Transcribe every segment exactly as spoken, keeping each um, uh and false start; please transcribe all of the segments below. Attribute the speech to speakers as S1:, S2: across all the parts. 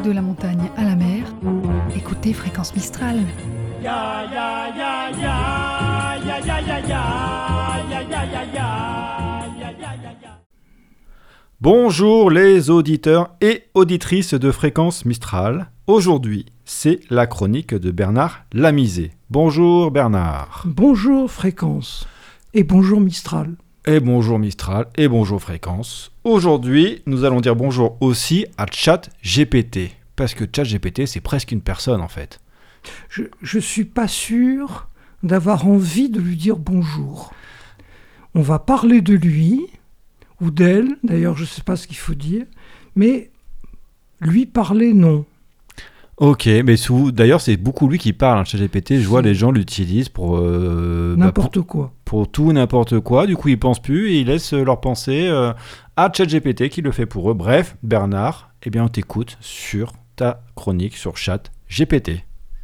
S1: de la montagne à la mer, écoutez Fréquence Mistral.
S2: Ya ya ya ya ya ya ya ya ya ya ya ya ya.
S3: Bonjour les auditeurs et auditrices de Fréquence Mistral. Aujourd'hui, c'est la chronique de Bernard Lamizé. Bonjour Bernard.
S4: Bonjour Fréquence et bonjour Mistral.
S3: Et bonjour Mistral et bonjour Fréquence. Aujourd'hui, nous allons dire bonjour aussi à ChatGPT. Parce que ChatGPT, c'est presque une personne en fait.
S4: Je ne suis pas sûr d'avoir envie de lui dire bonjour. On va parler de lui, ou d'elle, d'ailleurs je ne sais pas ce qu'il faut dire, mais lui parler, non.
S3: Ok, mais sous, d'ailleurs c'est beaucoup lui qui parle, hein, ChatGPT, je vois les gens l'utilisent pour... Euh,
S4: n'importe
S3: bah, pour,
S4: quoi.
S3: Pour tout, n'importe quoi, du coup ils pensent plus et ils laissent leur pensée euh, à ChatGPT qui le fait pour eux. Bref, Bernard, eh bien on t'écoute sur ta chronique sur ChatGPT.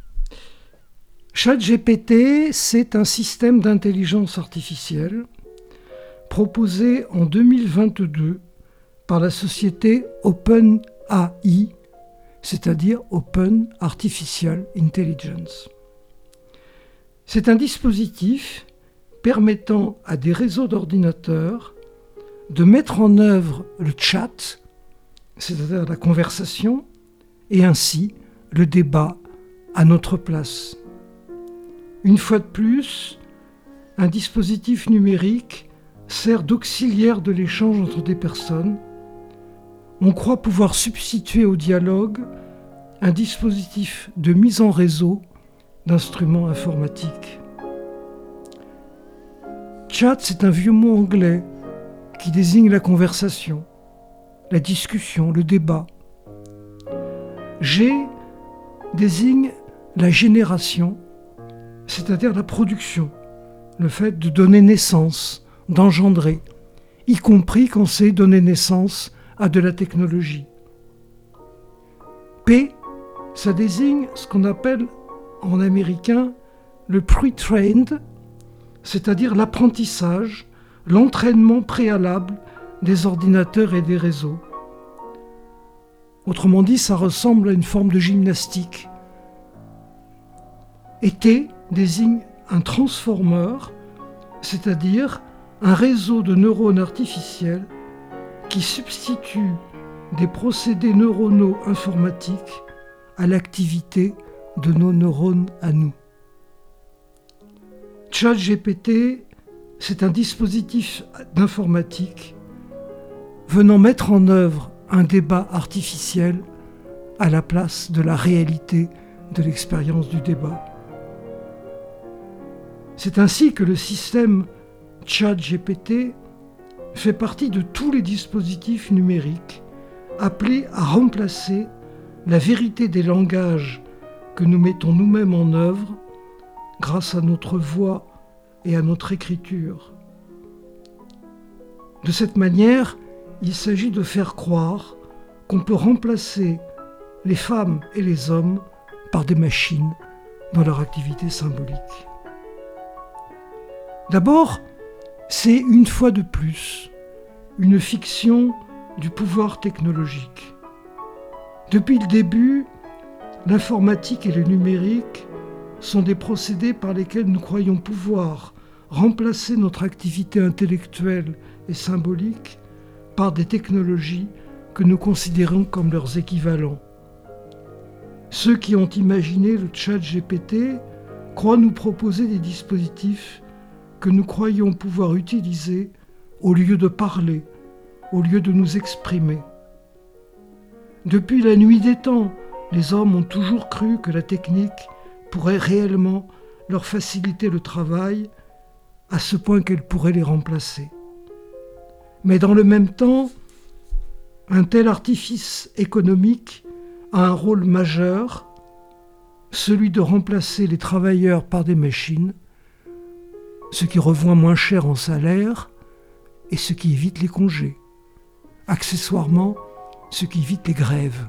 S4: ChatGPT, c'est un système d'intelligence artificielle proposé en deux mille vingt-deux par la société OpenAI, c'est-à-dire Open Artificial Intelligence. C'est un dispositif permettant à des réseaux d'ordinateurs de mettre en œuvre le chat, c'est-à-dire la conversation, et ainsi le débat à notre place. Une fois de plus, un dispositif numérique sert d'auxiliaire de l'échange entre des personnes. On croit pouvoir substituer au dialogue un dispositif de mise en réseau d'instruments informatiques. Chat, c'est un vieux mot anglais qui désigne la conversation, la discussion, le débat. G désigne la génération, c'est-à-dire la production, le fait de donner naissance, d'engendrer, y compris quand c'est donner naissance à de la technologie. P, ça désigne ce qu'on appelle en américain le pre-trained, c'est-à-dire l'apprentissage, l'entraînement préalable des ordinateurs et des réseaux. Autrement dit, ça ressemble à une forme de gymnastique. Et T désigne un transformer, c'est-à-dire un réseau de neurones artificiels qui substitue des procédés neuronaux informatiques à l'activité de nos neurones à nous. ChatGPT, c'est un dispositif d'informatique venant mettre en œuvre un débat artificiel à la place de la réalité de l'expérience du débat. C'est ainsi que le système ChatGPT fait partie de tous les dispositifs numériques appelés à remplacer la vérité des langages que nous mettons nous-mêmes en œuvre grâce à notre voix et à notre écriture. De cette manière, il s'agit de faire croire qu'on peut remplacer les femmes et les hommes par des machines dans leur activité symbolique. D'abord, c'est une fois de plus une fiction du pouvoir technologique. Depuis le début, l'informatique et le numérique sont des procédés par lesquels nous croyons pouvoir remplacer notre activité intellectuelle et symbolique par des technologies que nous considérons comme leurs équivalents. Ceux qui ont imaginé le ChatGPT croient nous proposer des dispositifs que nous croyons pouvoir utiliser au lieu de parler, au lieu de nous exprimer. Depuis la nuit des temps, les hommes ont toujours cru que la technique pourrait réellement leur faciliter le travail, à ce point qu'elle pourrait les remplacer. Mais dans le même temps, un tel artifice économique a un rôle majeur, celui de remplacer les travailleurs par des machines, ce qui revient moins cher en salaire et ce qui évite les congés. Accessoirement, ce qui évite les grèves.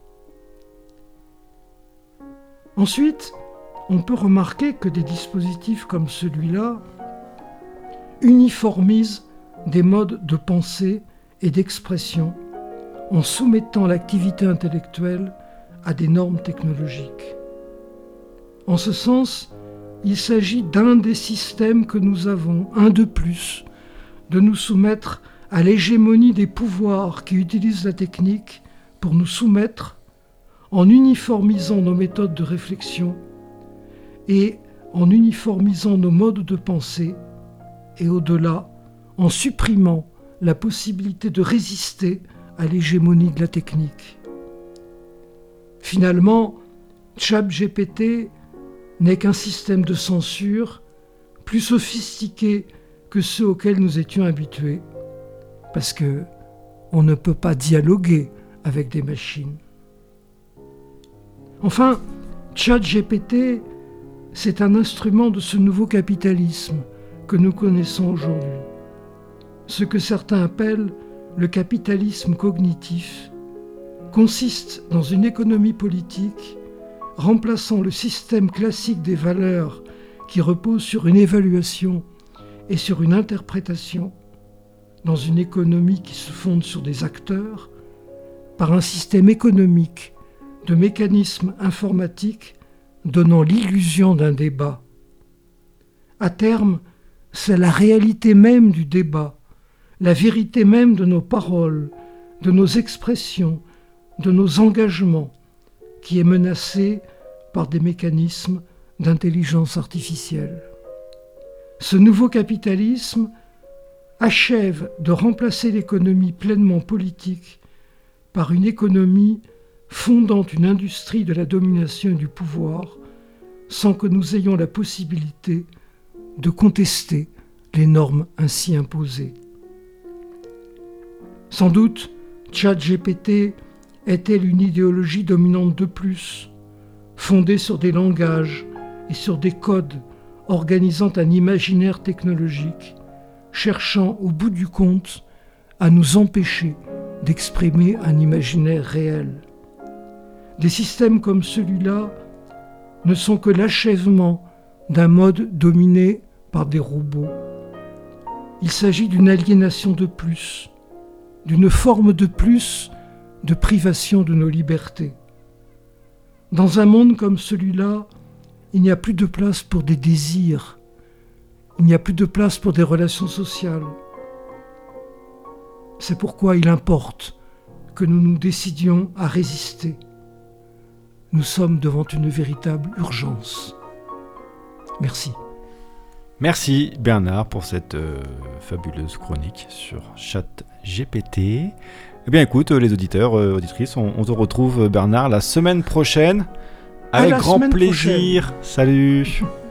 S4: Ensuite, on peut remarquer que des dispositifs comme celui-là uniformisent des modes de pensée et d'expression en soumettant l'activité intellectuelle à des normes technologiques. En ce sens, il s'agit d'un des systèmes que nous avons, un de plus, de nous soumettre à l'hégémonie des pouvoirs qui utilisent la technique pour nous soumettre en uniformisant nos méthodes de réflexion et en uniformisant nos modes de pensée et au-delà, en supprimant la possibilité de résister à l'hégémonie de la technique. Finalement, ChatGPT n'est qu'un système de censure plus sophistiqué que ceux auxquels nous étions habitués, parce que on ne peut pas dialoguer avec des machines. Enfin, ChatGPT, c'est un instrument de ce nouveau capitalisme que nous connaissons aujourd'hui. Ce que certains appellent le capitalisme cognitif consiste dans une économie politique remplaçant le système classique des valeurs qui repose sur une évaluation et sur une interprétation, dans une économie qui se fonde sur des acteurs, par un système économique de mécanismes informatiques donnant l'illusion d'un débat. À terme, c'est la réalité même du débat, la vérité même de nos paroles, de nos expressions, de nos engagements, qui est menacée par des mécanismes d'intelligence artificielle. Ce nouveau capitalisme achève de remplacer l'économie pleinement politique par une économie fondant une industrie de la domination et du pouvoir, sans que nous ayons la possibilité de contester les normes ainsi imposées. Sans doute, ChatGPT est-elle une idéologie dominante de plus, fondée sur des langages et sur des codes organisant un imaginaire technologique, cherchant au bout du compte à nous empêcher d'exprimer un imaginaire réel. Des systèmes comme celui-là ne sont que l'achèvement d'un mode dominé par des robots. Il s'agit d'une aliénation de plus, d'une forme de plus de privation de nos libertés. Dans un monde comme celui-là, il n'y a plus de place pour des désirs, il n'y a plus de place pour des relations sociales. C'est pourquoi il importe que nous nous décidions à résister. Nous sommes devant une véritable urgence. Merci.
S3: Merci Bernard pour cette euh, fabuleuse chronique sur ChatGPT. Eh bien écoute, les auditeurs, euh, auditrices, on, on te retrouve Bernard la semaine prochaine avec grand plaisir. Prochaine. Salut.